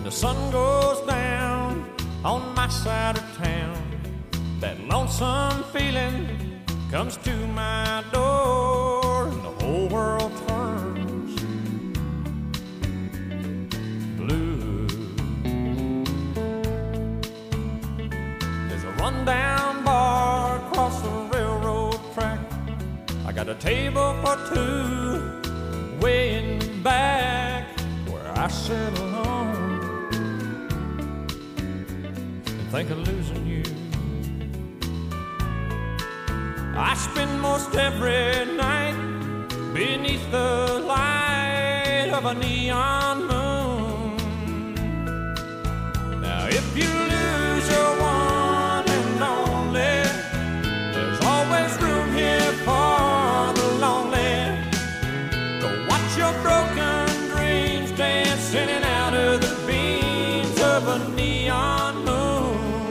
the sun goes down on my side of town, that lonesome feeling comes to my door, and the whole world turns blue. There's a rundown bar across the railroad track. I got a table for two way in the back where I sit alone and think of losing you. I spend most every night beneath the light of a neon moon. Now if you lose your one and only, there's always room here for the lonely. Go watch your broken dreams dancing out of the beams of a neon moon.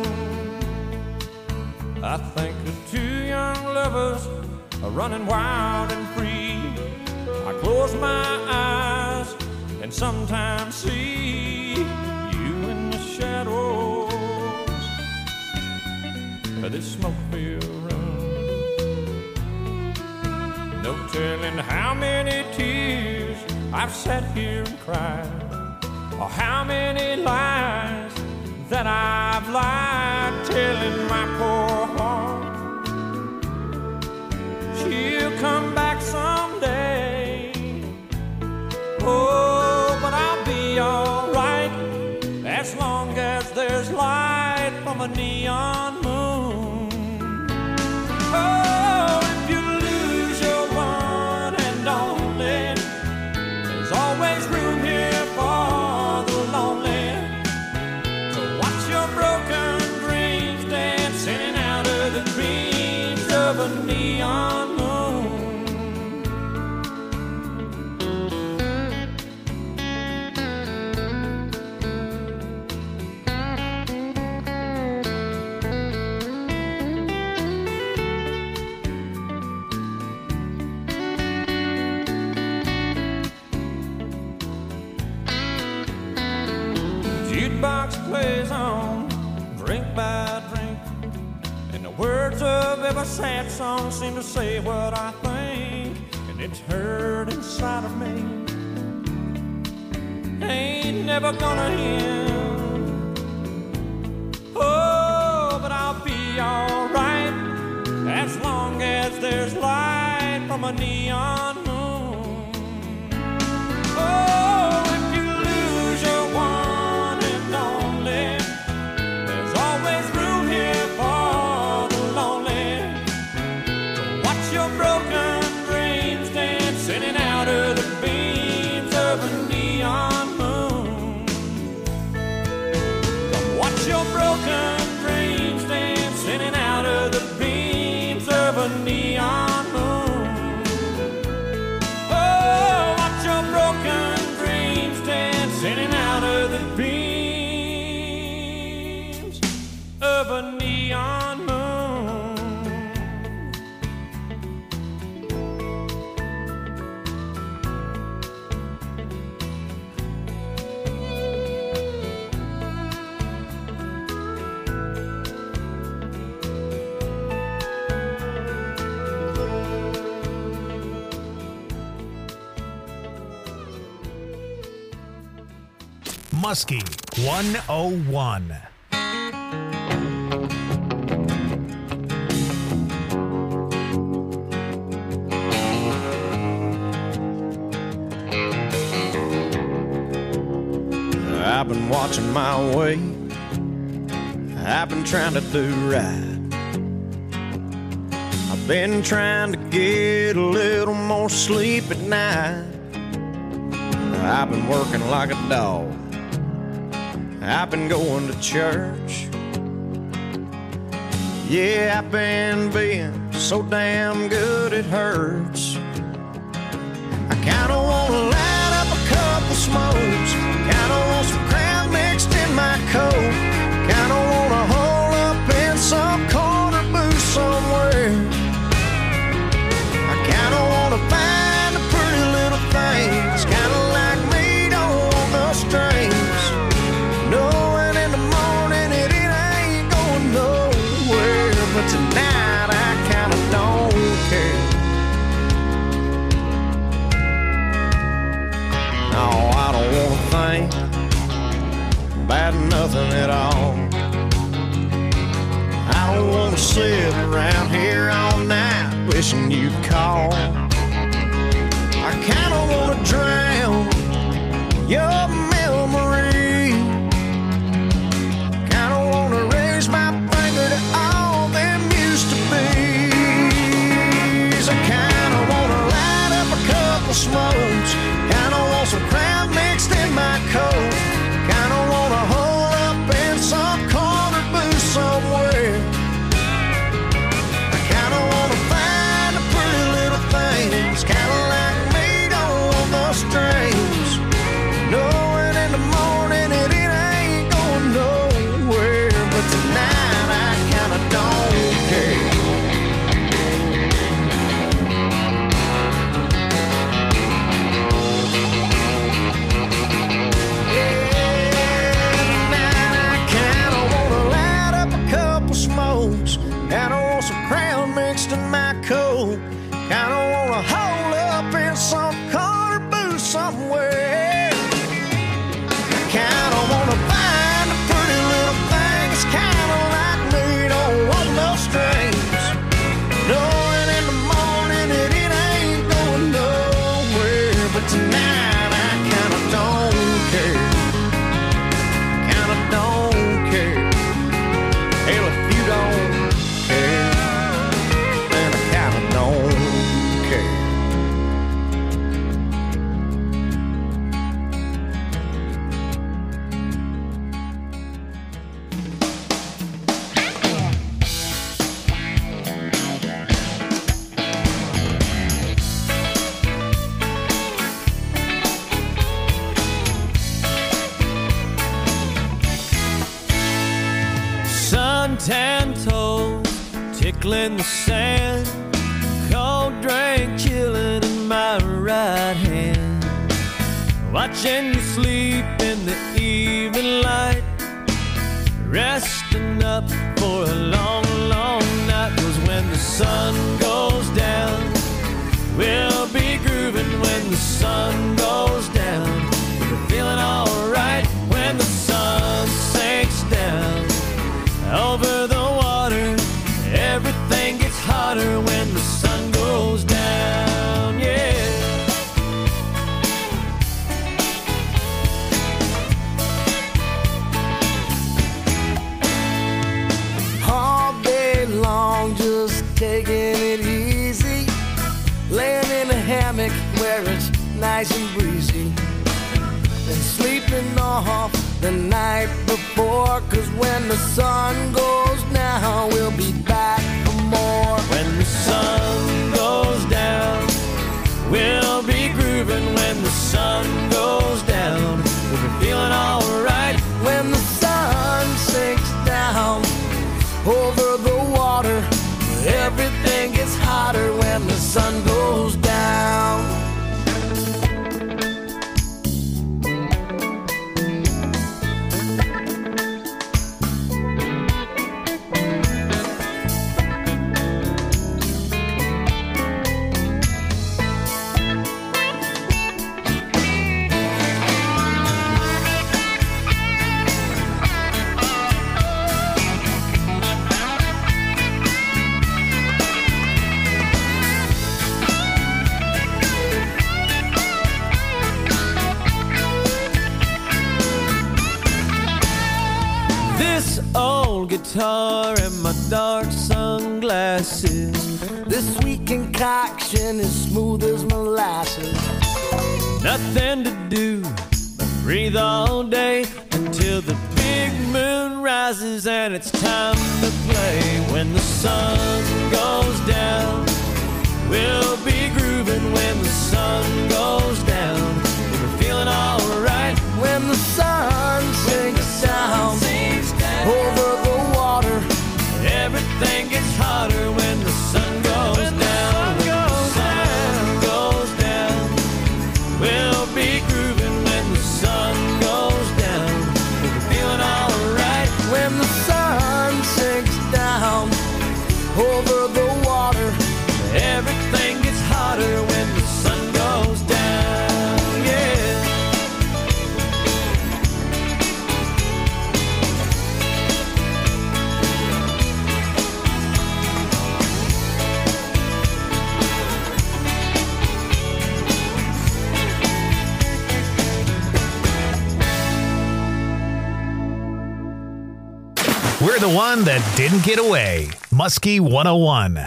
I think of two young lovers are running wild and free. I close my eyes and sometimes see you in the shadows of this smoke-filled room. No telling how many tears I've sat here and cried, or how many lies that I've lied, telling my poor heart she'll come back someday. Oh, but I'll be alright as long as there's light from a neon moon. Oh, if you lose your one and only, there's always room here for the lonely. To watch your broken dreams dancing out of the dreams of a neon moon. Jukebox plays on, drink by drink, and the words of every sad song seem to say what I think, and it's heard inside of me. Ain't never gonna end. Oh, but I'll be alright as long as there's light from a neon moon. Oh, if you lose your one and only, there's always room here for the lonely. To watch your broken dreams dancing in and out of the beams of a neon moon. Come watch your broken dreams dancing in and out of the beams of a neon moon. Oh, watch your broken dreams dancing in and out of the beams of a neon moon. Muskie 101. I've been watching my weight. I've been trying to do right. I've been trying to get a little more sleep at night. I've been working like a dog. I've been going to church. Yeah, I've been being so damn good it hurts. I kinda wanna light up a couple smokes. Kinda want some crowd mixed in my coat. Kinda wanna hole up in some corner booth somewhere. I kinda wanna find a pretty little thing that's kinda like me, don't want no strings. sitting around here all night wishing you'd call. I kinda wanna drown your memory. Kinda wanna raise my finger to all them used to be's. I kinda wanna light up a couple smokes. Kinda want some Crown mixed in my coat. Kinda wanna hole up in some corner booth somewhere. I kinda wanna find the pretty little things, kinda like me, don't want no strings. Knowing in the morning that it ain't going nowhere. But tonight I kinda don't care. Kinda want some Crown mixed in my coat. Kinda wanna hole up in some corner booth somewhere. Kinda wanna find a pretty little thing that's kinda like me, don't want no strings. Knowing in the morning that it ain't going nowhere. But tonight I kinda don't care. Kinda don't care. Hell, if you don't care, then I kinda don't care. Suntan toes tickling the sand, cold drink chilling in my right hand. Watching you sleep in the evening light, resting up for a long, long night. 'Cause when the sun goes down, we'll be grooving. When the sun goes down, we're feeling alright. When the sun sinks down over the water, everything gets hotter when the sun goes down, yeah. All day long, just taking it easy, laying in a hammock where it's nice and breezy, and sleeping off the night before. 'Cause when the sun goes down, we'll be back for more. When the sun goes down, we'll be grooving. When the sun goes down, we'll be feeling alright. When the sun sinks down over the water, everything gets hotter when the sun goes down. This old guitar and my dark sunglasses, this sweet concoction is smooth as molasses. Nothing to do but breathe all day until the big moon rises and it's time to play. When the sun goes down, we'll be grooving. When the sun goes down, we'll be feeling alright. When the sun sinks down over the water, everything gets hotter when the sun goes down. When the sun goes down, we'll be grooving. When the sun goes down, we'll be feeling alright. When the sun sinks down over the water, everything gets hotter when the sun goes down, yeah. We're the one that didn't get away. Muskie 101.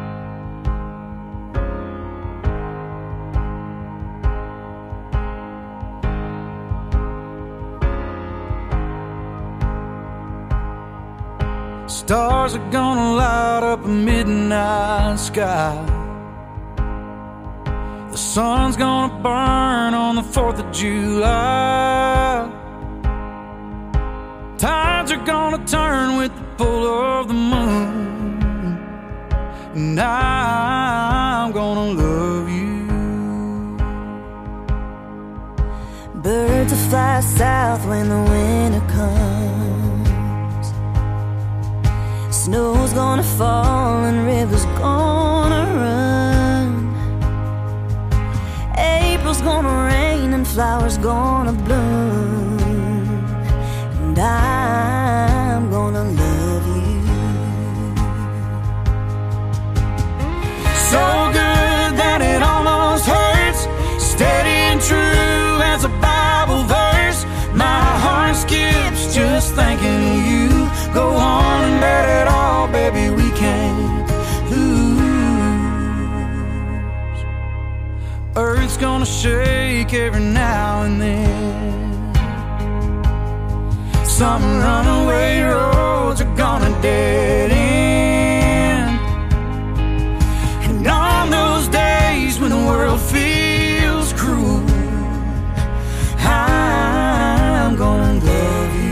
Stars are gonna light up a midnight sky. The sun's gonna burn on the 4th of July. Tides are gonna turn with the pull of the moon. And I'm gonna love you. Birds will fly south when the winter comes. Snow's gonna fall and rivers gonna run. April's gonna rain and flowers gonna bloom. And I'm gonna love you. So good that it almost hurts. Steady and true as a Bible verse. My heart skips just thinking of you. Go on and bet it all, baby, we can't lose. Earth's gonna shake every now and then. Some runaway roads are gonna dead end. And on those days when the world feels cruel, I'm gonna love you.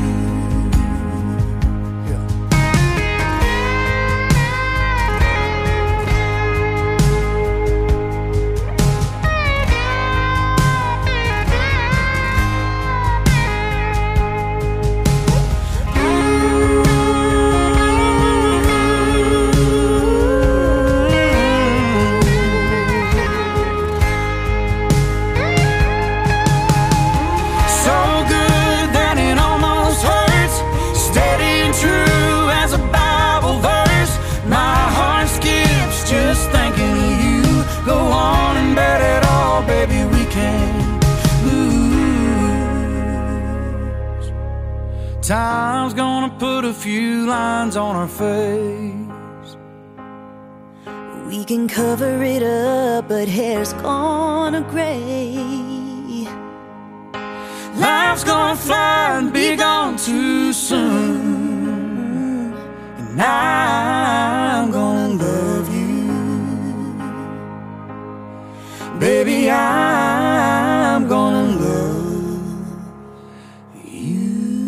Baby, we can't lose. Time's gonna put a few lines on our face. We can cover it up, but hair's gonna gray. Life's gonna fly and be gone too soon. And I'm gonna love you. Baby, I'm gonna love you.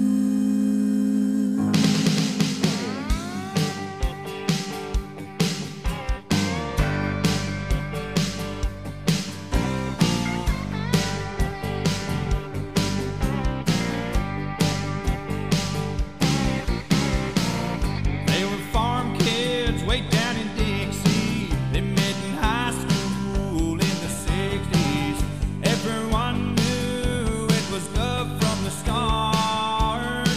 They were farm kids way down in Dixie. They met in high school in the 60s. Everyone knew it was love from the start.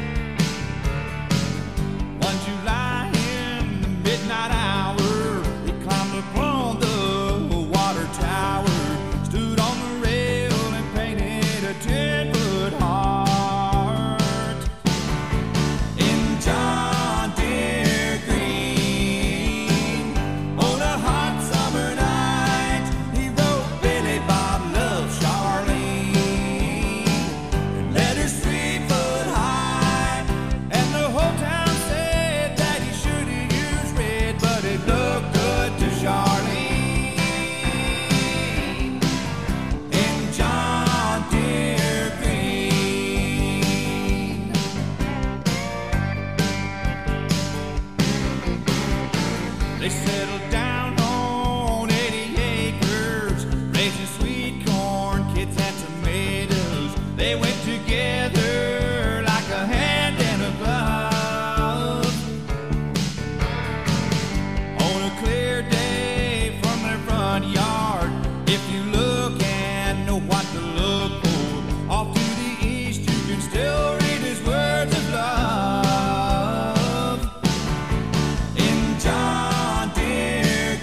One July in the midnight hour, we climbed upon the water tower, stood on the rail and painted a 10-foot heart. In John Deere green, on a hot summer night, he wrote Billy Bob loves Charlene, and letters 3 foot high, and the whole town said that he should have used red, but it looked good to Charlene. In John Deere green. They settled down on 80 acres, raising sweet corn, kids and tomatoes. They went together like a hand and a glove. On a clear day from their front yard, if you look and know what to look for, off to the east you can still read his words of love. In John Deere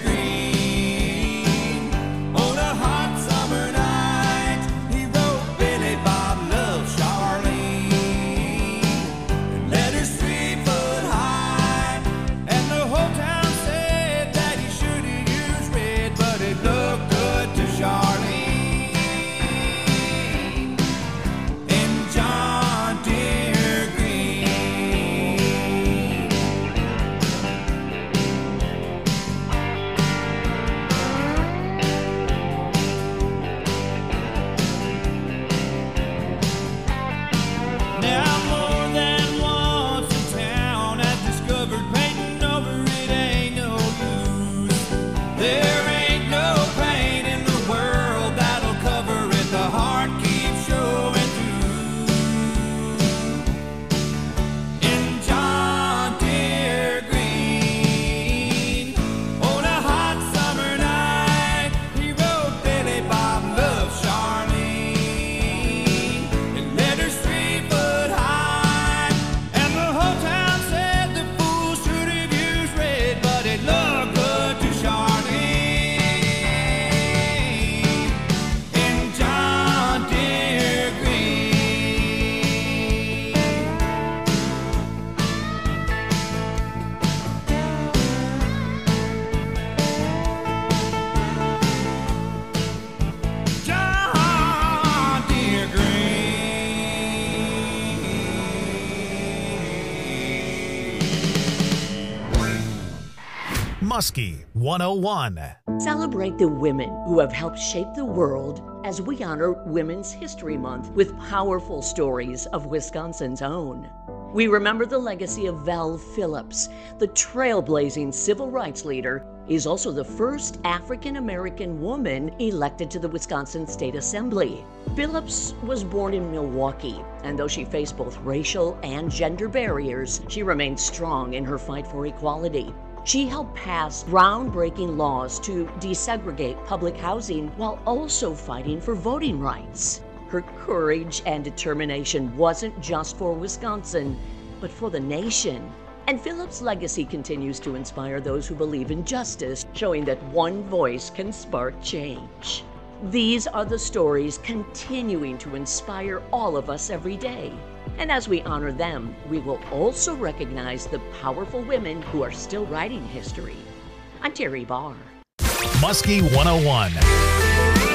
Muskie 101. Celebrate the women who have helped shape the world as we honor Women's History Month with powerful stories of Wisconsin's own. We remember the legacy of Val Phillips, the trailblazing civil rights leader. Is also the first African-American woman elected to the Wisconsin State Assembly. Phillips was born in Milwaukee, and though she faced both racial and gender barriers, she remained strong in her fight for equality. She helped pass groundbreaking laws to desegregate public housing while also fighting for voting rights. Her courage and determination wasn't just for Wisconsin, but for the nation. And Phillips' legacy continues to inspire those who believe in justice, showing that one voice can spark change. These are the stories continuing to inspire all of us every day. And as we honor them, we will also recognize the powerful women who are still writing history. I'm Terry Barr. Muskie 101.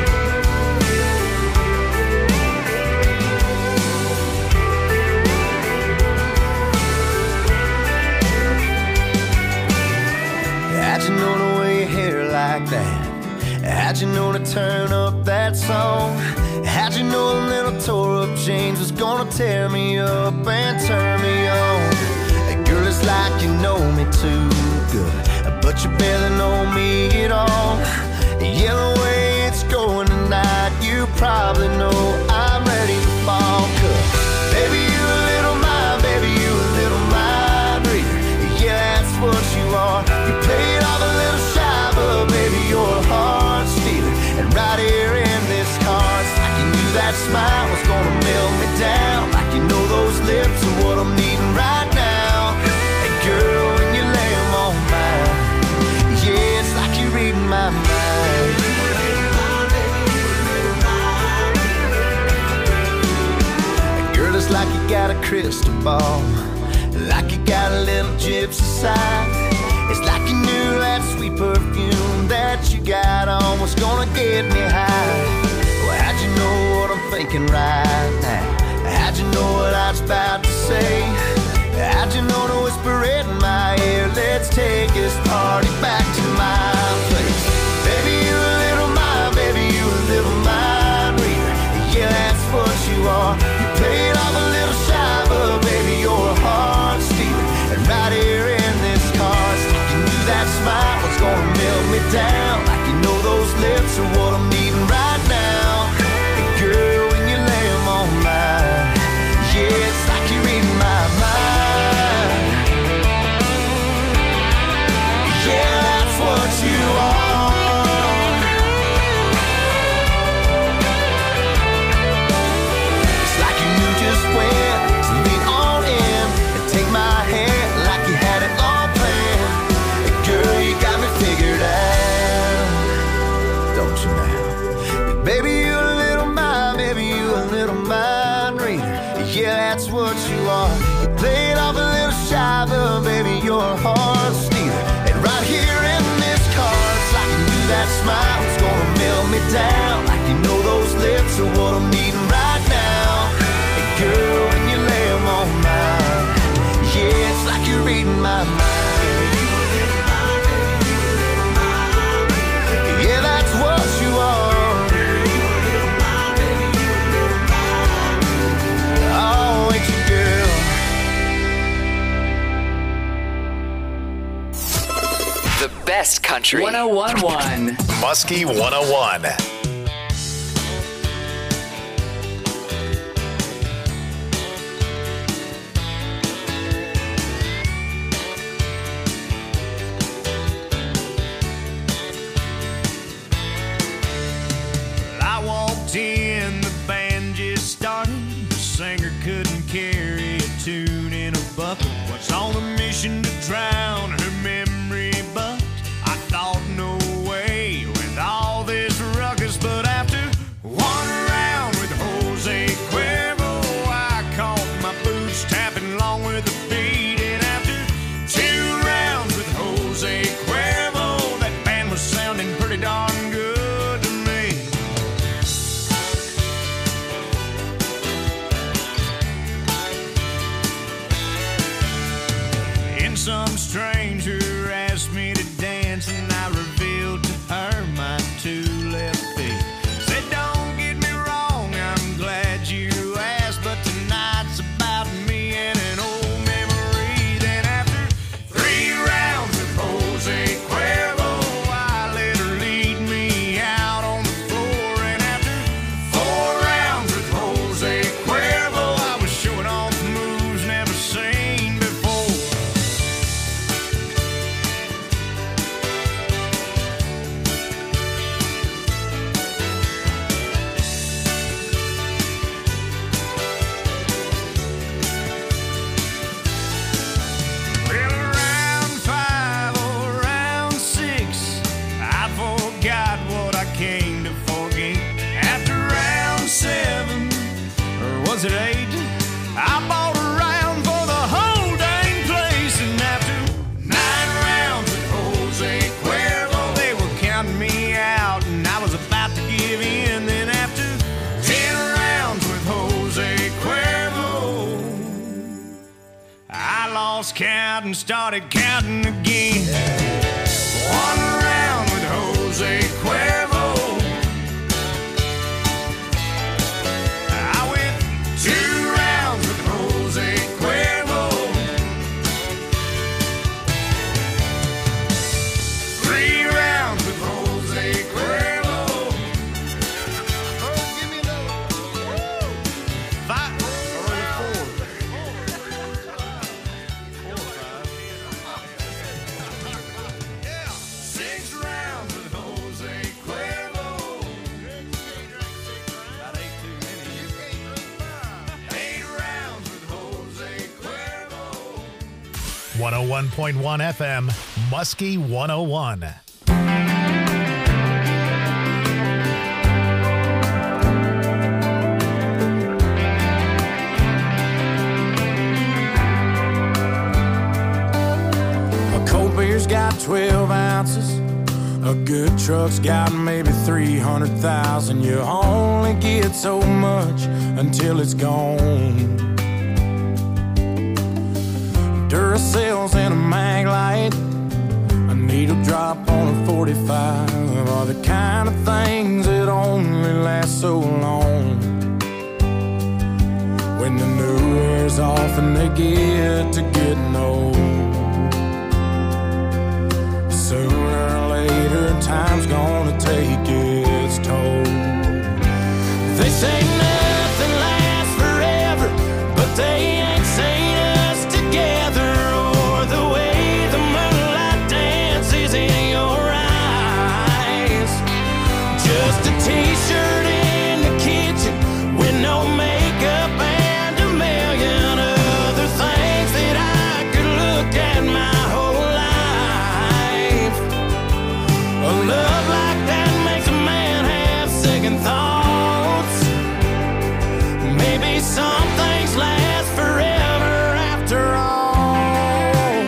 How'd you know to wear your hair like that? How'd you know to turn up that song? How'd you know a little tore up jeans was gonna tear me up and turn me on? Hey, girl, it's like you know me too good, but you barely know me at all. Yeah, the way it's going tonight, you probably know I'm ready to fall. 'Cause baby, you a little mind, baby, you a little mind reader. Yeah, that's what you are. You play it off a little shy, but baby, you're a heart stealer. And right here in this car, it's like you knew that smile was gonna melt me down. Like you know those lips are what I'm needing right now. Hey girl, when you lay them on mine, yeah, it's like you're reading my mind. Hey girl, it's like you got a crystal ball, like you got a little gypsy side. It's like you knew that sweet perfume that you got on was gonna get me high. Well, how'd you know what I'm thinking right now? How'd you know what I was about to say? How'd you know to whisper it in my ear? Let's take this party back to my place. Baby, you a little mind, baby, you a little mind reader. Yeah, that's what you are. You play it off a little shy, but baby, you're a heart stealer. And right here in this car, it's like you knew that smile was gonna melt me down. Like you know those lips are what I'm needing right now. And girl, when you lay them on mine, yeah, it's like you're reading my mind. Yeah, that's what you are. It's like you knew just when to lean on in and take my hand like you had it all planned. And girl, you got me figured out, don't you now? And baby, you a little mind, baby, you a little mind reader. Yeah, that's what you are. You play it off a little shy, but baby, you're a heart stealer. And right here in this car, it's like you knew that smile was gonna melt me down. Like you know those lips are what I'm needing right now. And girl, when you lay them on mine, yeah, it's like you're reading my mind. Yeah, that's what you are. Oh, ain't you, girl? The best country. 1011. Muskie 101. I walked in, the band just started. The singer couldn't carry a tune in a bucket. Was on a mission to drown her memory, but I thought no way. With all this ruckus dance, and I revealed to her my 2 left feet. Said, don't get me wrong, I'm glad you asked, but tonight's about me and an old memory. Then after 3 rounds with Jose Cuervo, I let her lead me out on the floor. And after 4 rounds with Jose Cuervo, I was showing off moves never seen before. Well, round 5 or round 6, I forgot what I came to forget. After round 7, or was it 8, I bought a round for the whole dang place. And after 9 rounds with Jose Cuervo, they were counting me out, and I was about to give in. Then after 10 rounds with Jose Cuervo, I lost count and started counting again. 1 round with Jose Cuervo, I went 2 rounds with Jose Cuervo, 3 rounds with Jose Cuervo. Oh, give me another. Woo! 5 or 4. Yeah, 6 rounds with Jose Cuervo. That ain't too many. 8 rounds with Jose Cuervo. 101.1 FM, Muskie 101. A cold beer's got 12 ounces. A good truck's got maybe 300,000. You only get so much until it's gone. Duracells and a mag light, a needle drop on a 45 are the kind of things that only last so long. When the new wears off and they get to getting old, sooner or later time's gonna take its toll. They say nothing lasts forever, but they ain't seen us together, or the way the moonlight dances in your eyes. Just a t-shirt in the kitchen with no makeup and a million other things that I could look at my whole life. A love like that makes a man have second thoughts. Maybe some things last forever after all.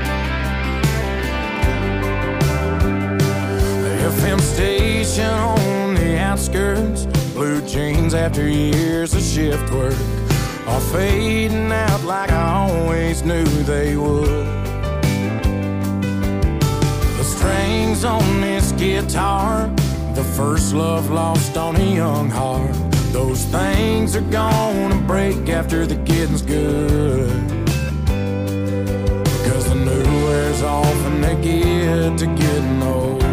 The FM station on the outskirts, blue jeans after years of shift work, are fading out like I always knew they would. The strings on this guitar, the first love lost on a young heart, those things are gonna break after the getting's good. Cause the new wears off and they get to getting old.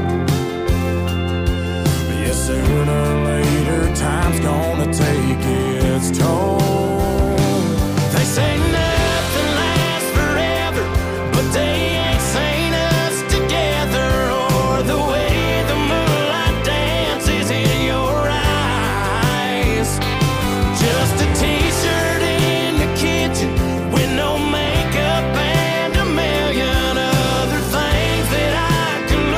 Yeah, sooner or later time's gonna take its toll. They say nothing lasts forever, but they ain't seen us together, or the way the moonlight dances in your eyes. Just a t-shirt in the kitchen with no makeup and a million other things that I could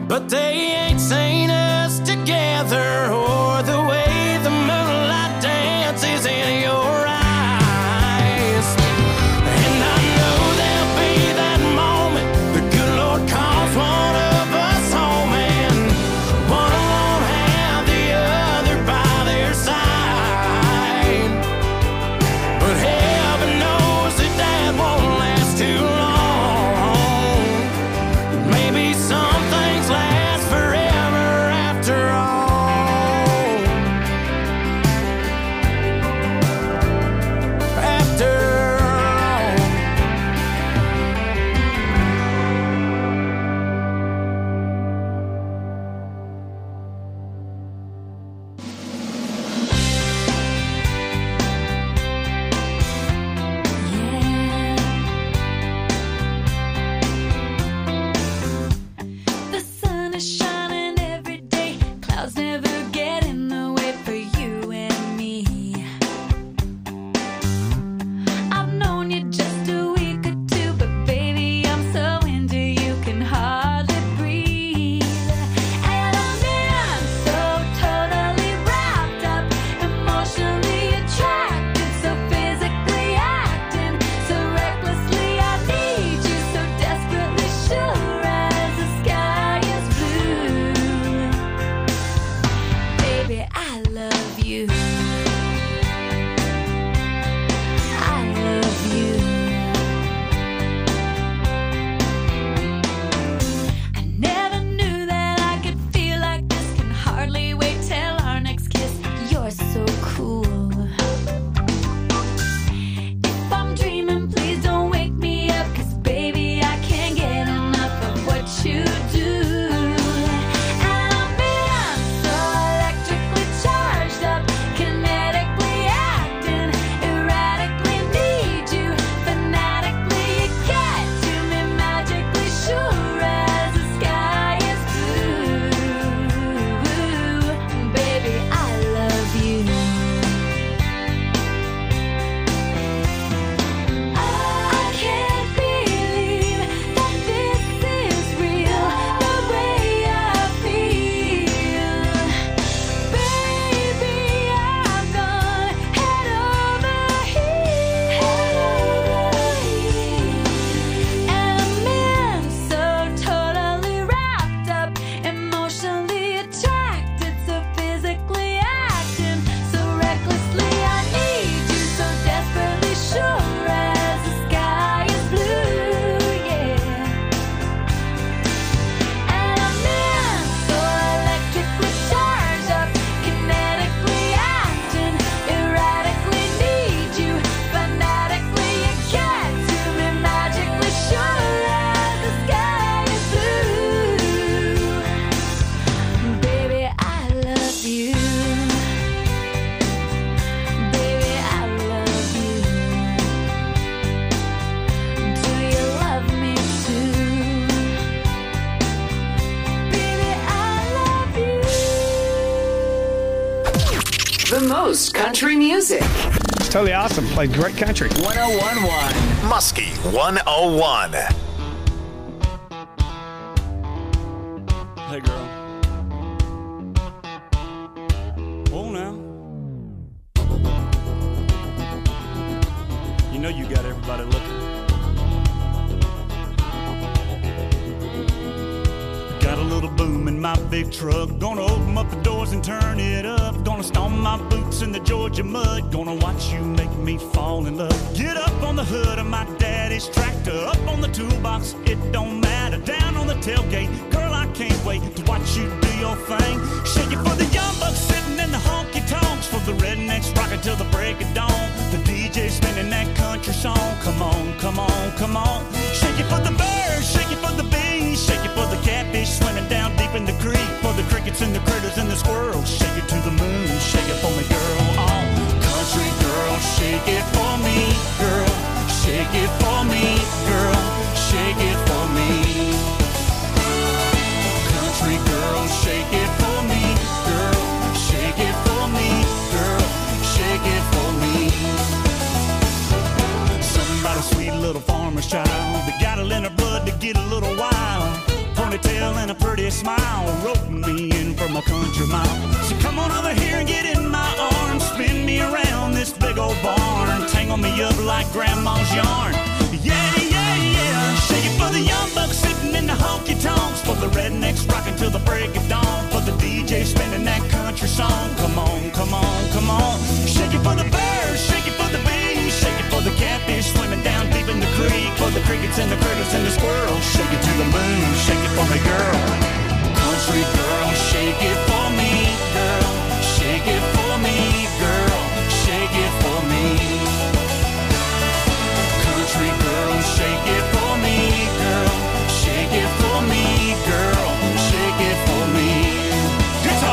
but they ain't seen us together or the way the moonlight dances in your eyes. And I know there'll be that moment the good Lord calls one of us home, and one won't have the other by their side. But heaven knows that that won't last too long. Maybe some things last forever after all. After all. The sun is shining every day. Clouds never get in the way for you and me. I've known you just a week or two, but baby, I'm so into you, can hardly breathe. And I'm in so totally wrapped up, emotionally attracted, so physically acting, so recklessly I need you, so desperately sure as the sky is blue. Baby, I love you. I love you. I never knew that I could feel like this. Can hardly wait till our next kiss. You're so cool. If I'm dreaming, please don't wake me up, 'cause baby, I can't get enough of what you do. And I'm being so electrically charged up, kinetically acting, erratically need you, fanatically you get to me, magically sure as the sky is blue. Baby, I love you. I can't believe that this is real, the way I feel. Baby, I've gone head over heels. And I'm in so totally wrapped up, emotionally attracted, so physically acting, so recklessly I need you, so desperately sure as the sky is blue, yeah. And I'm in so electrically charged up, kinetically acting, erratically need you, fanatically you get to me, magically sure as the sky is blue. Baby, I love you. Baby, I love you. Do you love me too? Baby, I love you. The most country music. It's totally awesome. Played great country. 1011. Muskie 101. Hey, girl. Oh, now. You know you got everybody looking. Got a little boom in my big truck. Gonna open up the doors and turn it up. Gonna stomp my boots in the Georgia mud. Gonna watch you make me fall in love. Get up on the hood of my daddy's tractor. Up on the toolbox, it don't matter. Down on the tailgate, girl, I can't wait to watch you do your thing. Shake it for the young bucks sitting in the honky tonks. For the rednecks rocking till the break of dawn. The DJ spinning that country song. Come on, come on, come on. Shake it for the birds, shake it for the bees. Shake it for the catfish swimming down deep in the creek. For the crickets and the critters and the squirrels. Shake it to the moon, shake it for me, girl. Oh, country girl, shake it for me, girl. Shake it for me, girl. Shake it for me. Country girl, shake it for me, girl. Shake it for me, girl. Shake it for me. Somebody sweet little farmer's child. They got it in her blood pretty smile roped me in from a country mile. So come on over here and get in my arms, spin me around this big old barn, tangle me up like grandma's yarn. Yeah, yeah, yeah. Shake it for the young bucks sitting in the honky tonks, for the rednecks rocking till the break of dawn, for the DJ spinning that country song. Come on, come on, come on. Shake it for the birds, shake it for the bees, shake it for the catfish swimming down deep in the creek, for the crickets and the critters and the squirrels. Shake it to the moon, shake it for me, girl. Country girl, shake it for me, girl. Shake it for me, girl. Shake it for me. Country girl, shake it for me, girl. Shake it for me, girl. Shake it for me. Guitar.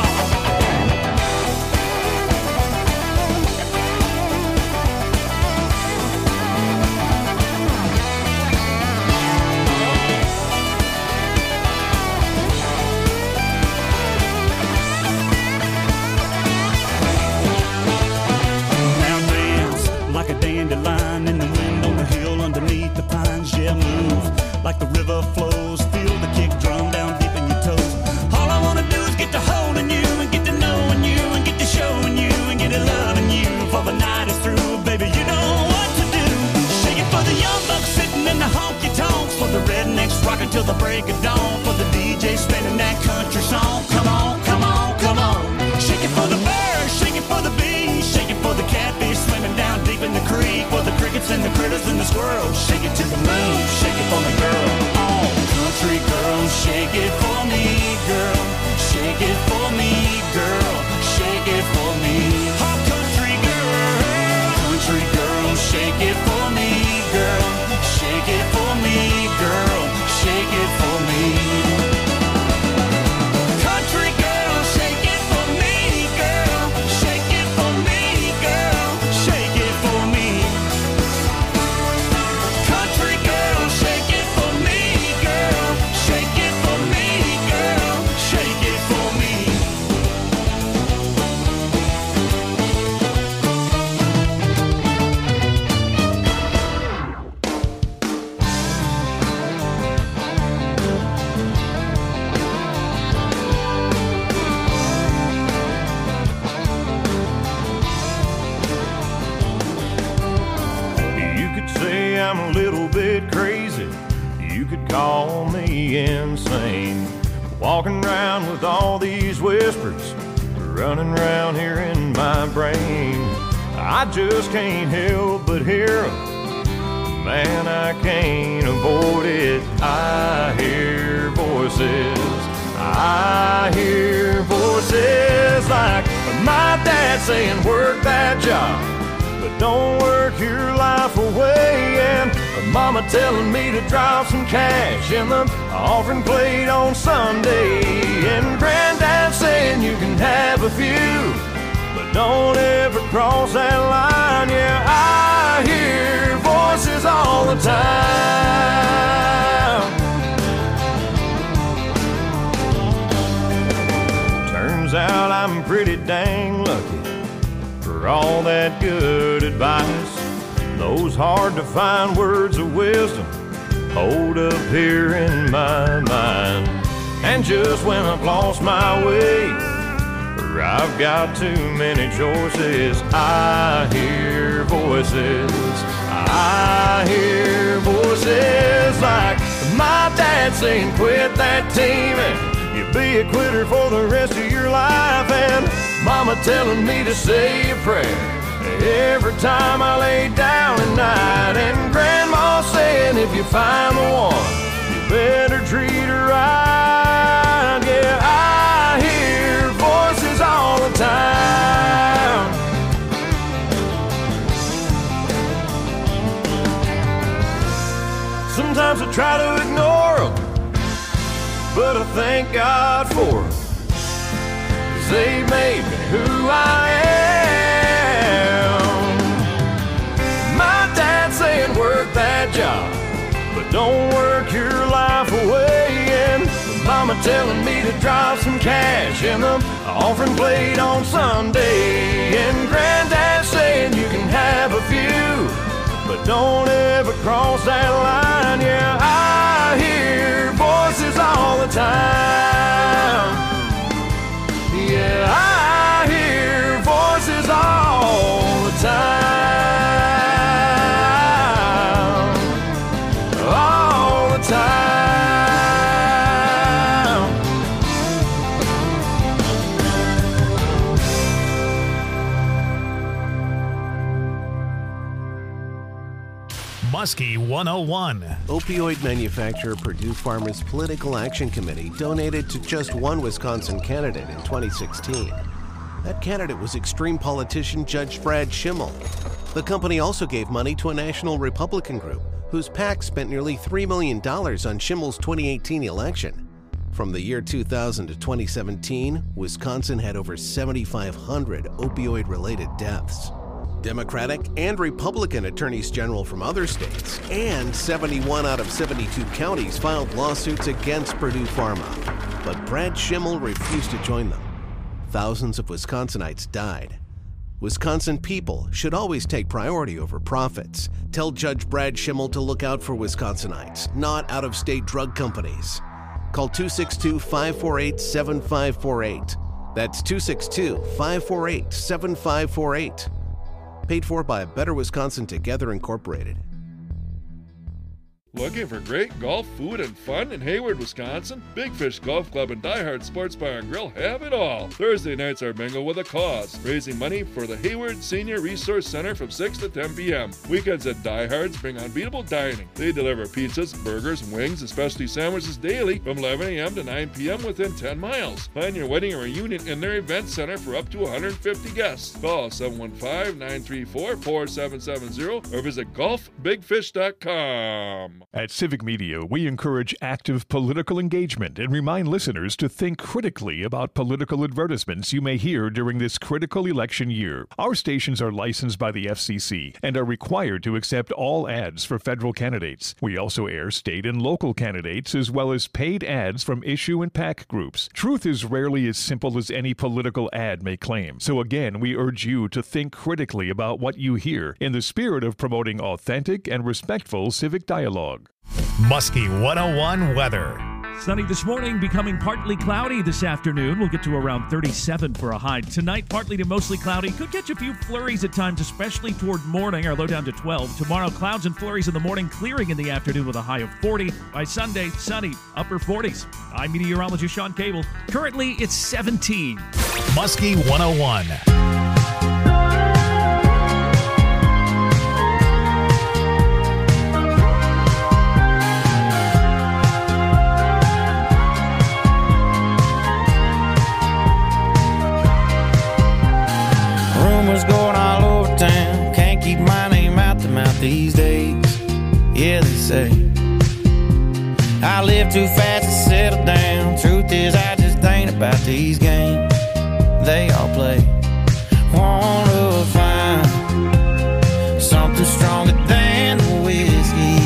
Like a dandelion in the wind on the hill underneath the pines. Yeah, move like the river flows. Feel the kick drum down deep in your toes. All I wanna do is get to holding you and get to knowing you and get to showing you and get to loving you. For the night is through, baby, you know what to do. Shake it for the young bucks sitting in the honky tonks, for the rednecks rocking till the break of dawn, for the DJ spinning that country song. Come on, come on, come on. Shake it for the birds, shake it for the bees, shake it for the catfish swimming down deep in the creek, for the crickets and the critters and the squirrels. Shake it to the moon, shake it for me, girl. Oh, country girl, shake it for me, girl. Shake it for me, girl. Shake it for me. Oh, country girl, shake it for me, girl. Shake it for me, girl. Shake it for me. Country girl, shake it for me, girl. Shake it for me, girl. Shake it for me. Country girl, shake it for me, girl. Shake it for me, girl. Shake it for me. You could say I'm a little bit crazy. You could call me insane. Walking around with all these whispers running around here in my brain. I just can't help but hear 'em. Man, I can't avoid it. I hear voices. I hear voices like my dad saying, work that job, but don't work your life away. And mama telling me to drop some cash in the offering plate on Sunday. And granddad saying you can have a few, but don't ever cross that line. Yeah, I hear voices all the time. Turns out I'm pretty dang lucky for all that good advice. Those hard to find words of wisdom hold up here in my mind. And just when I've lost my way, or I've got too many choices, I hear voices. I hear voices like my dad saying, quit that teaming, you'll be a quitter for the rest of your life. And mama telling me to say a prayer every time I lay down at night. And grandma saying if you find the one, you better treat her right. Yeah, I hear voices all the time. Sometimes I try to ignore them, but I thank God for them, 'cause they made me who I am. My dad saying work that job, but don't work your life away. And mama telling me to drop some cash in the offering plate on Sunday. And granddad saying you can have a few, but don't ever cross that line. Yeah, I hear voices all the the time. Yeah, I hear voices all the time. All the time. Muskie 101. Opioid manufacturer Purdue Pharma's Political Action Committee donated to just one Wisconsin candidate in 2016. That candidate was extreme politician Judge Brad Schimmel. The company also gave money to a national Republican group whose PAC spent nearly $3 million on Schimmel's 2018 election. From the year 2000 to 2017, Wisconsin had over 7,500 opioid-related deaths. Democratic and Republican attorneys general from other states and 71 out of 72 counties filed lawsuits against Purdue Pharma. But Brad Schimmel refused to join them. Thousands of Wisconsinites died. Wisconsin people should always take priority over profits. Tell Judge Brad Schimmel to look out for Wisconsinites, not out-of-state drug companies. Call 262-548-7548. That's 262-548-7548. Paid for by Better Wisconsin Together Incorporated. Looking for great golf, food, and fun in Hayward, Wisconsin? Big Fish Golf Club and Die Hard Sports Bar and Grill have it all. Thursday nights are bingo with a cause, raising money for the Hayward Senior Resource Center from 6 to 10 p.m. Weekends at Die Hard's bring unbeatable dining. They deliver pizzas, burgers, wings, and specialty sandwiches daily from 11 a.m. to 9 p.m. within 10 miles. Plan your wedding or reunion in their event center for up to 150 guests. Call 715-934-4770 or visit golfbigfish.com. At Civic Media, we encourage active political engagement and remind listeners to think critically about political advertisements you may hear during this critical election year. Our stations are licensed by the FCC and are required to accept all ads for federal candidates. We also air state and local candidates as well as paid ads from issue and PAC groups. Truth is rarely as simple as any political ad may claim. So again, we urge you to think critically about what you hear in the spirit of promoting authentic and respectful civic dialogue. Muskie 101 weather. Sunny this morning, becoming partly cloudy this afternoon. We'll get to around 37 for a high. Tonight, partly to mostly cloudy. Could catch a few flurries at times, especially toward morning. Our low down to 12. Tomorrow, clouds and flurries in the morning, clearing in the afternoon with a high of 40. By Sunday, sunny, upper 40s. I'm meteorologist Sean Cable. Currently, it's 17. Muskie 101. Rumors going all over town, can't keep my name out the mouth these days. Yeah, they say I live too fast to settle down. Truth is, I just ain't about these games they all play. Wanna find something stronger than the whiskey.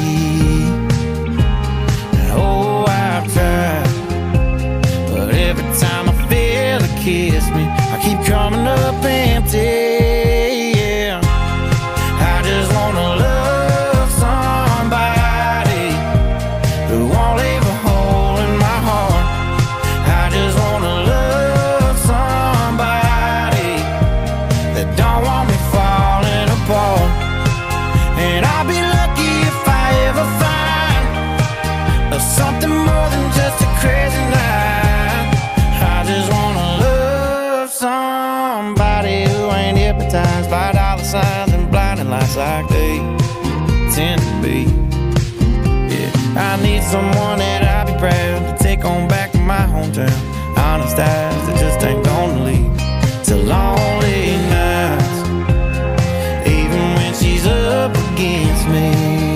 Oh, I've tried, but every time I feel a kiss me, I keep coming up empty. Yeah, I just wanna love somebody who won't leave a hole in my heart. I just wanna love somebody that don't want me falling apart. And I'll be lucky if I ever find something more than just a crazy night. I just wanna love somebody who ain't hypnotized by dollar signs and blinding lights like they tend to be. Yeah, I need someone that I'll be proud to take on back to my hometown. Honest eyes that just ain't gonna lead to lonely nights, even when she's up against me.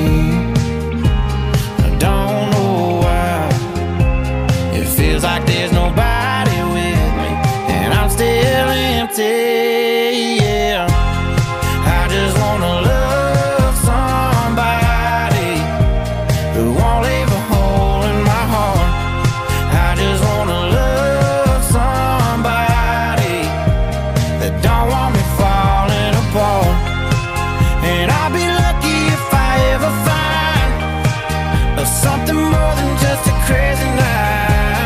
I don't know why it feels like there's nobody with me, and I'm still empty. Yeah, I just wanna love somebody who won't leave a hole in my heart. I just wanna love somebody that don't want me falling apart. And I'll be lucky if I ever find something more than just a crazy night.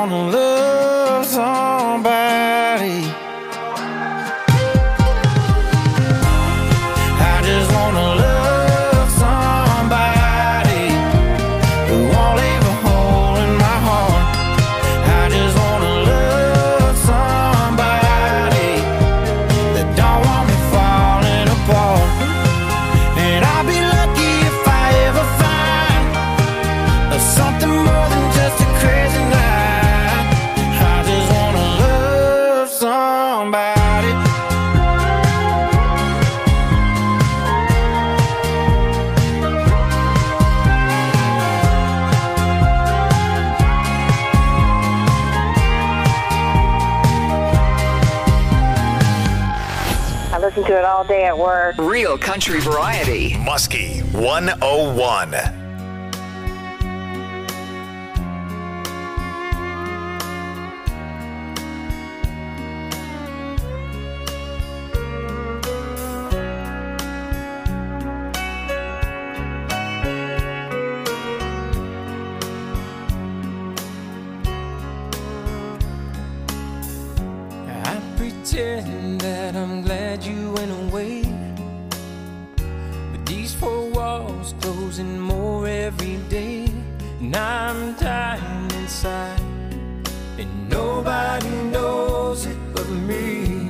wanna love somebody. I just wanna love somebody who won't leave a hole in my heart. I just wanna love somebody that don't want me falling apart. And I'll be lucky if I ever find something more than just a crazy night. I just wanna love somebody. I listen to it all day at work. Real country variety. Muskie 101. I pretend that I'm glad you went away, but these four walls closing more every day, and I'm dying inside, and nobody knows it but me.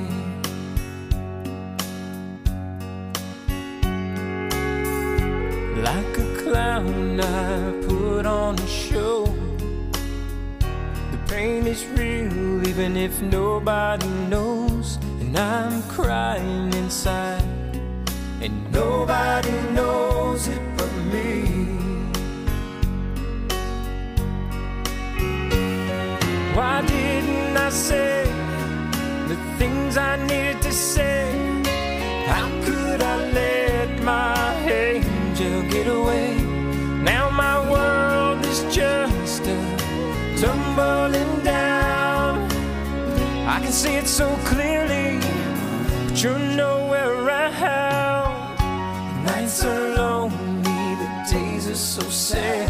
Like a clown, I put on a show. The pain is real, even if nobody knows. And I'm crying inside, and nobody knows it but me. Why didn't I say the things I needed to say? How could I let my angel get away? Now my world is just a tumbling down. I can see it so clearly, but you're nowhere around. The nights are lonely, the days are so sad.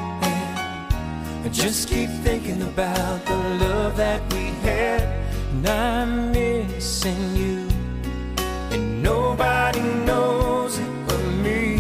I just keep thinking about the love that we had, and I'm missing you, and nobody knows it but me.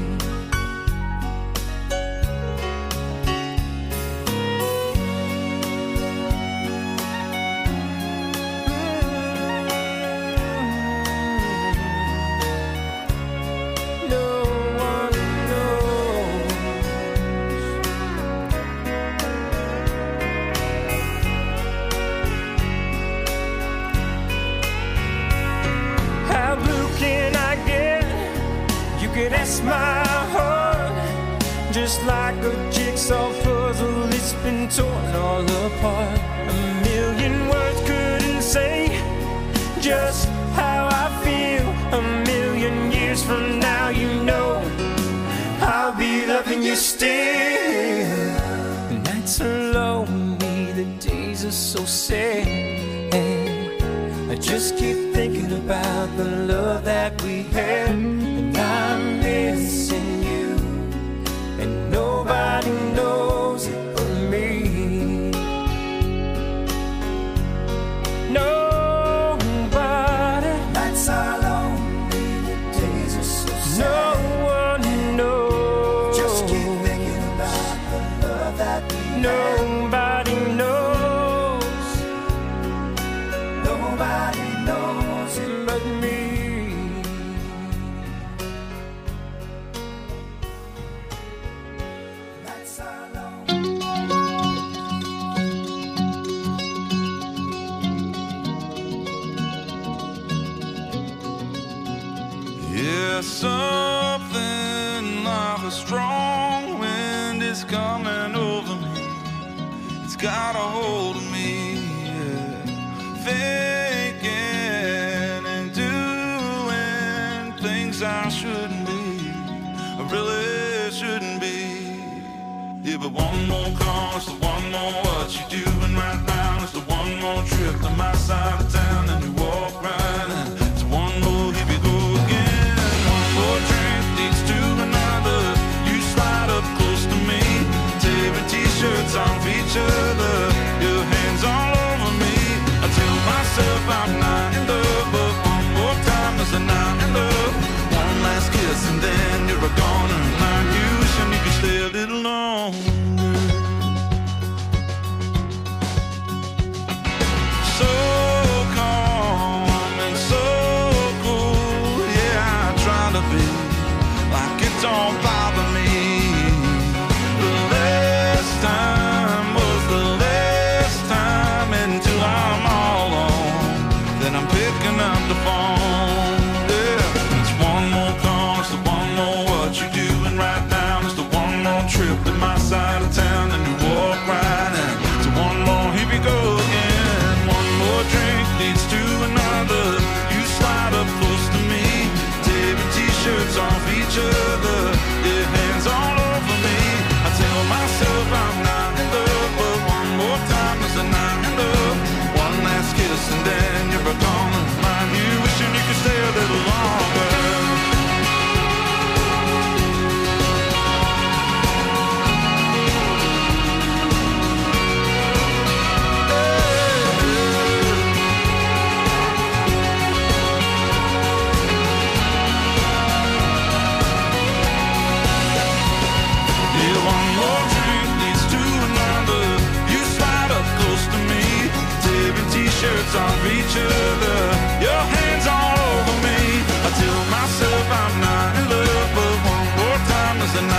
That's my heart, just like a jigsaw puzzle. It's been torn all apart. A million words couldn't say just how I feel. A million years from now, you know I'll be loving you still. The nights are lonely, the days are so sad, and I just keep thinking about the love that we had. I'm missing you, and nobody knows it but me. Nobody. Nights are lonely, the days are so sad. No one knows. Just keep thinking about the love that we had. Nobody knows. Nobody knows it but me. Yeah, something like a strong wind is coming over me. It's got a hold of me, yeah. Thinking and doing things I shouldn't be, I really shouldn't be. Yeah, but one more call, it's the one more what you doing right now. It's the one more trip to my side of town, and you walk right in. It's one more, here we go again. One more drink leads to another. You slide up close to me, tearing t-shirts off each other. Yeah,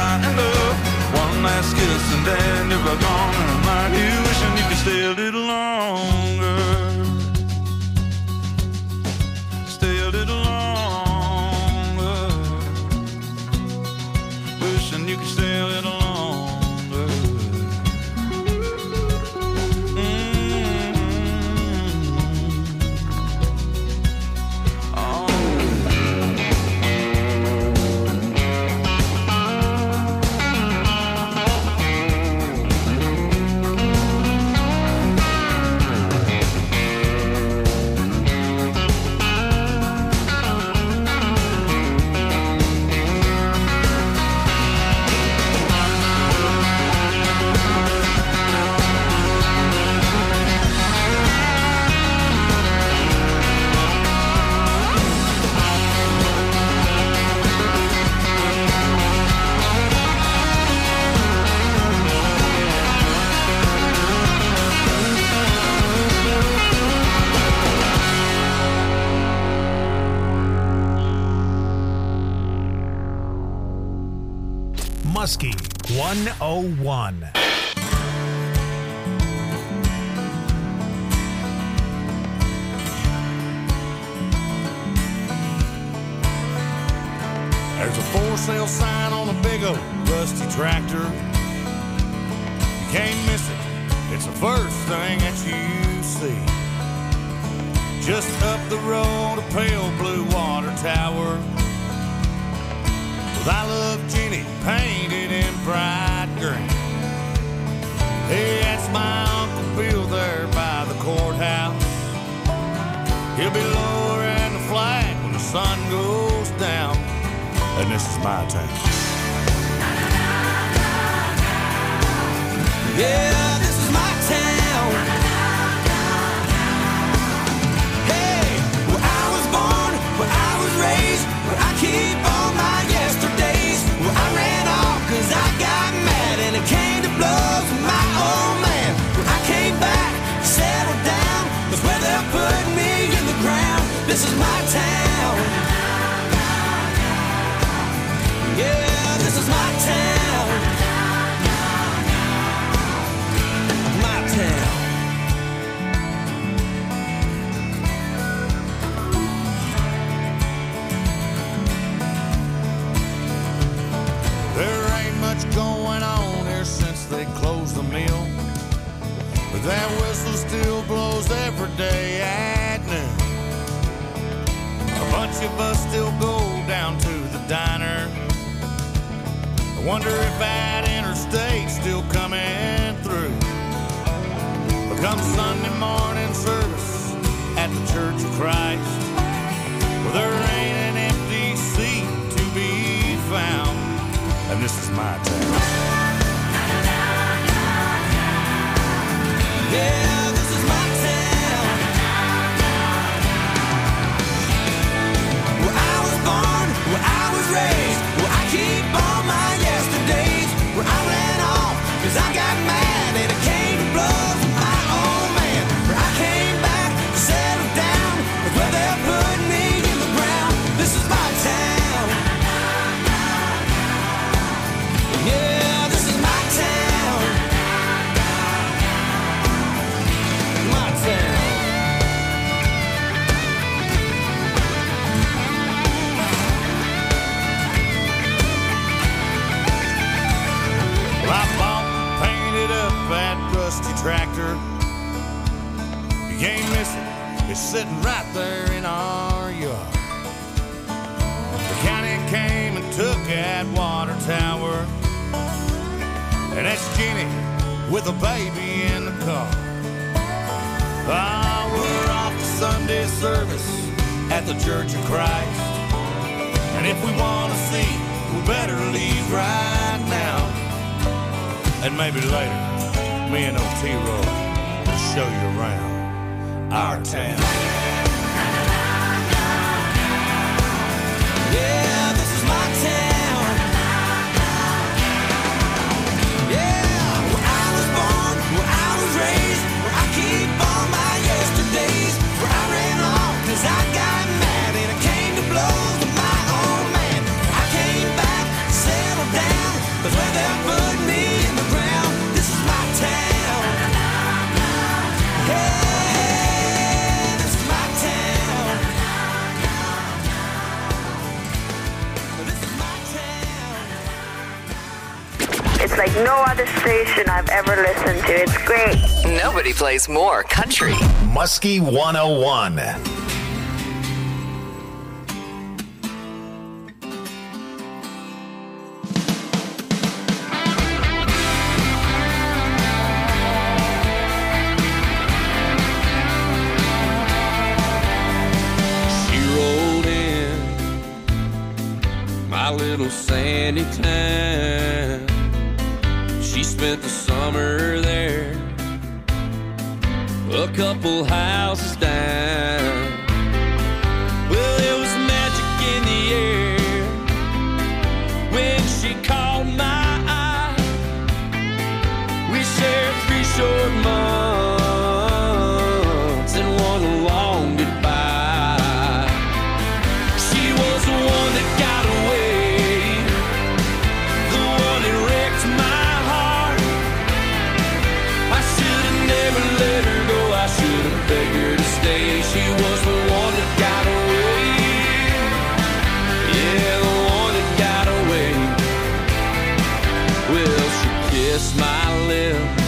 night in love, one last kiss and then you're gone. And I'm like you, wishing you could stay a little longer. Stay a little longer. Wishing you could stay a little longer. Muskie 101. There's a for sale sign on a big old rusty tractor. You can't miss it, it's the first thing that you see. Just up the road, a pale blue water tower with I Love Jenny painted in bright green. Hey, that's my Uncle Bill there by the courthouse. He'll be lowering the flag when the sun goes down. And this is my town. Yeah, this is my town. Hey, where I was born, where I was raised, where I keep all my yesterdays, where I ran off cause I got mad and it came to blows with my old man. Where I came back, settled down, that's where they're putting me in the ground. This is my town. Yeah, this is my town. My town. There ain't much going on here since they closed the mill, but that whistle still blows every day at noon. A bunch of us still go down to the diner. I wonder if that interstate's still coming through. But come Sunday morning service at the Church of Christ, well, there ain't an empty seat to be found. And this is my town. Yeah, this is my town. Where I was born, where I was raised, where I keep all my yesterdays, where I ran off cause I got mad and it came to blows with my old man. Where I came back, settled down, with where they're putting me in the ground. This is my town. Yeah, this is my town. My town. Well, I bought, painted up that rusty tractor. You can't miss it, it's sitting right there in our yard. The county came and took that water tower, and that's Jenny with a baby in the car. Ah, we're off to Sunday service at the Church of Christ, and if we want to see, we better leave right now. And maybe later, me and Otero will show you around our town. Yeah, this is my town. Yeah, where I was born, where I was raised, where I keep all my yesterdays, where I ran off cause I got mad and it came to blows with my old man. I came back, settled down, but It's like no other station I've ever listened to. It's great. Nobody plays more country. Muskie 101. Little sandy town. She spent the summer there, a couple houses down. Well, there was magic in the air when she caught my eye. We shared 3 short months and one long goodbye. She was the one that got away, begged her to stay. She was the one that got away. Yeah, the one that got away. Well, she kissed my lips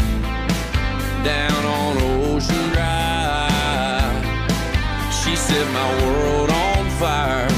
down on Ocean Drive. She set my world on fire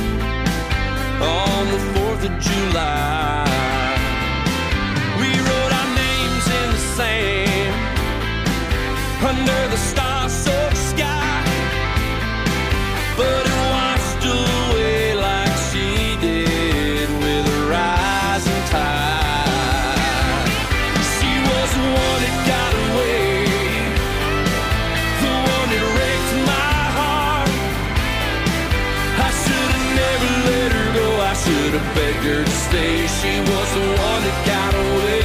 on the 4th of July. We wrote our names in the sand under the star-soaked sky, but it washed away like she did with a rising tide. She was the one that got away, the one that wrecked my heart. I should have never let her go, I should have begged her to stay. She was the one that got away.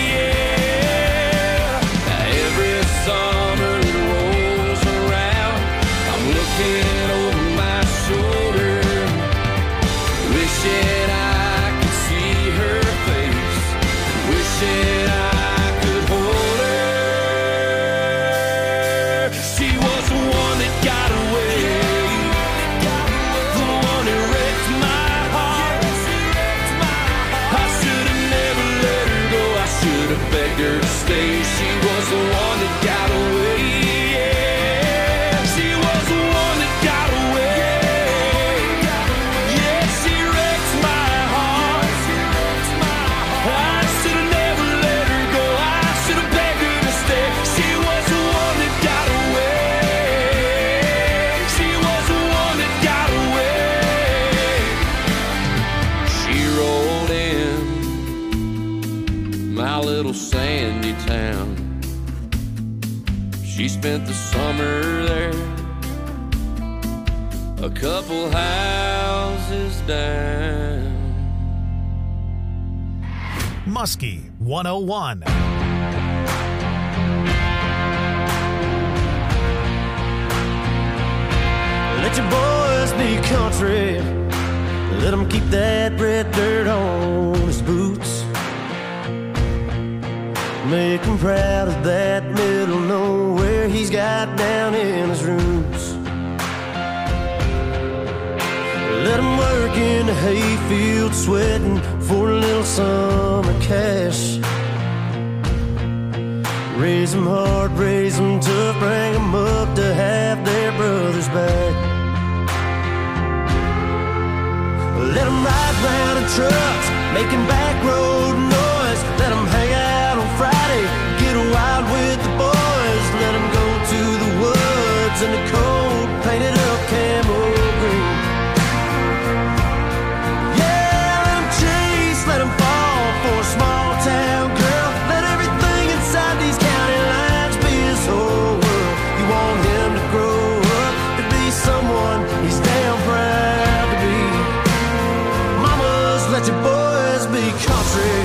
Summer that rolls around, I'm looking over my shoulder, wishing I could see her face, wishing I could hold her. She was the one that got away, the one that wrecked my heart. I should have never let her go, I should have begged her to stay. She was the one that got away. Yeah, she was the one that got away. Yeah, she wrecked my heart. I should have never let her go, I should have begged her to stay. She was the one that got away. She was the one that got away. She rolled in my little sandy town. She spent the summer there, a couple houses down. Muskie 101. Let your boys be country. Let them keep that red dirt on his boots. Make him proud of that middle nowhere he's got down in his roots. Let him work in the hayfield sweating for a little summer cash. Raise them hard, raise them tough, bring them up to have their brothers back. Let them ride round in trucks, making back road noise. Let them hang out on Friday, get wild with the boys. Let them go to the woods in the cold, painted up camo green. Yeah, let them chase, let them fall for a small town girl. Let everything inside these county lines be his whole world. You want him to grow up to be someone he's damn proud to be. Mamas, let your boys be country.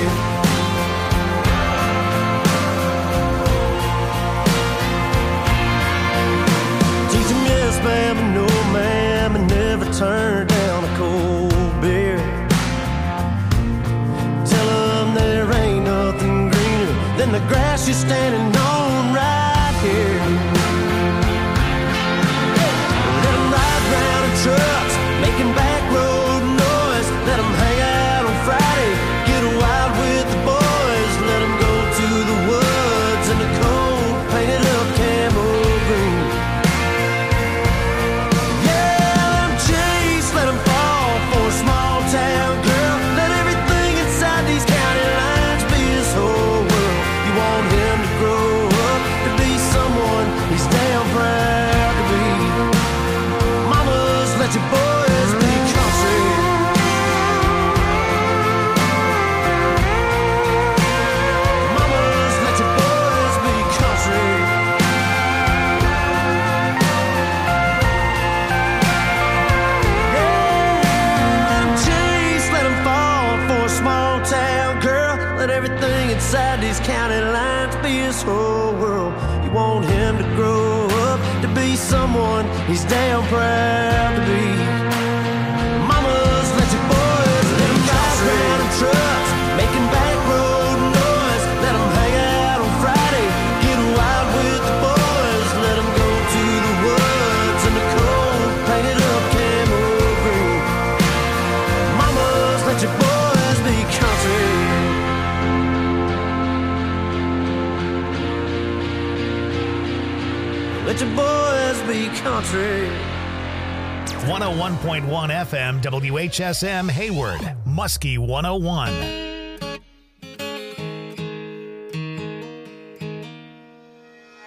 Teach them yes, ma'am, and no, ma'am, and never turn down a cold beer. Tell them there ain't nothing greener than the grass you're standing on right here. Let them ride round in trucks, making back road noise. Let them hang out on Friday, get wild with the boys. inside these county lines be his whole world. You want him to grow up to be someone he's damn proud to be. Mamas, let your boys, let them drive around in trucks, making back road noise. Let them hang out on Friday, get wild with the boys. Let them go to the woods in the cold, painted up camo green. Mamas, let your boys be country. Let your boys be country. 101.1 FM WHSM Hayward, Muskie 101.